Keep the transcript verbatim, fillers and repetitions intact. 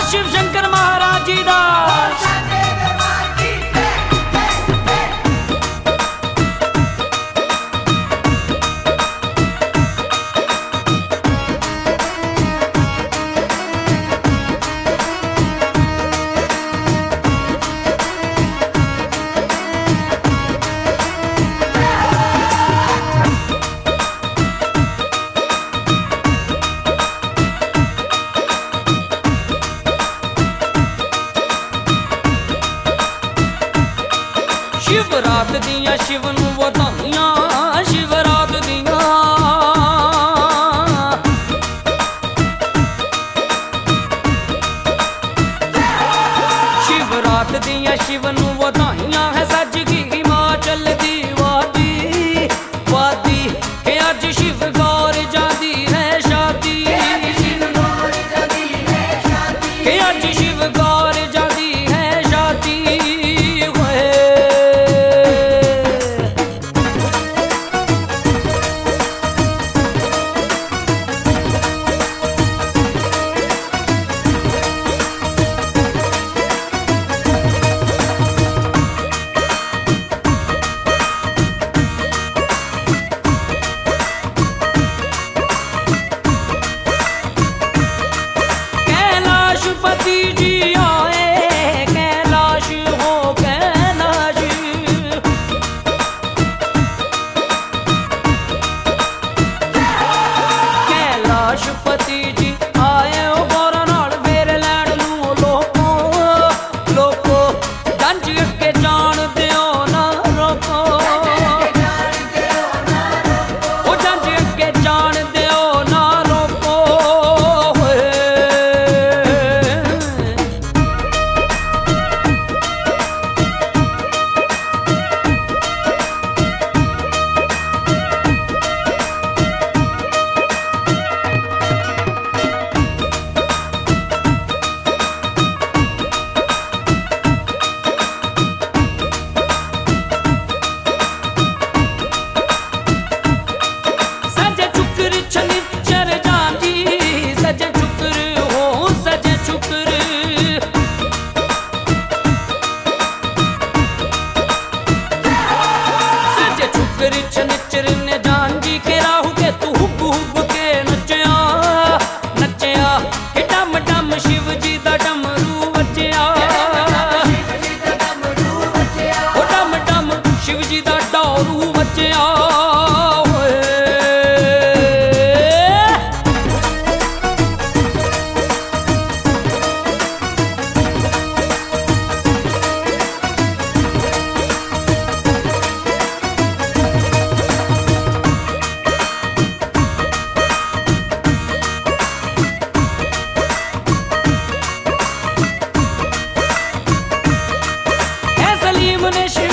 शिव शंकर महाराज जी दा। शिवरात दियां शिव नूं वधाइयां, शिवरात दियां शिवरात दियां शिव नूं वधाइयां है। सज गई हिमाचल दी वादी वादी के अज शिव गौर जादी है शादी, के अज शिव गौर जादी है शादी। कैलाशपति जी आए, कैलाश हो कैलाश, कैलाशपति जी आए ओ गौरा नाल फेर लैण नूं लोको लोको। जंज अगे जान दिओ ना रोको, ओ जंज अगे जान दिओ ना रोको। सजे शुक्र शनिचर जांजी, सजे शुक्र हो सजे शुक्र, सजे शुक्र शनिचर ने जांजी के राहु के तू हुब हुब के नचया नचया के डम डम शिव जी दा डमरू वजया, ओ डम डम शिव जी दा डौरू वजया। है सलीम ने